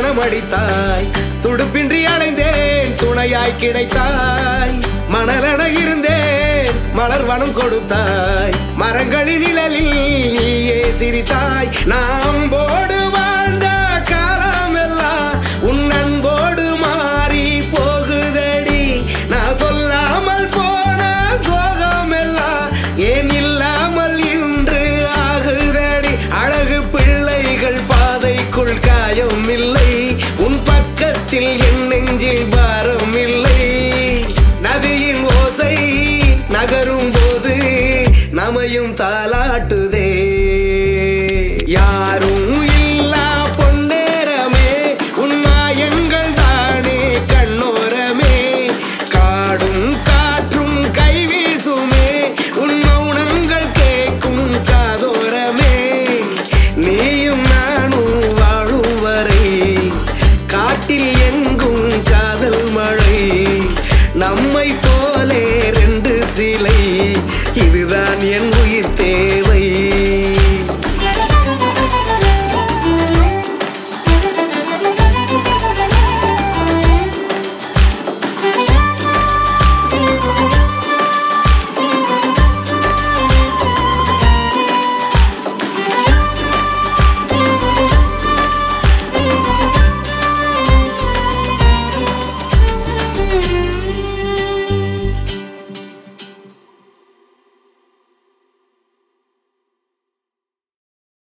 மனமடித்தாய். துடுப்பின்றி அலைந்தேன் துணையாய் கிடைத்தாய். மணலென இருந்தேன் மலர் வனம் கொடுத்தாய். மரங்களின் நிழலில் நீயே சிரித்தாய். நாம் போடு வாழ்ந்த காலமெல்லாம் உன் அன்போடு மாறி போகுதடி. நான் சொல்லாமல் போன சோகமெல்லாம் ஏன் இல்லாமல் இன்று ஆகுதடி. அழகு பிள்ளைகள் பாதைக்குள் காயம் இல்லை. உன் பக்கத்தில் என் நெஞ்சில் பாரம் இல்லை. நதியின் ஓசை நகரும் போது நமையும் தாலாட்டு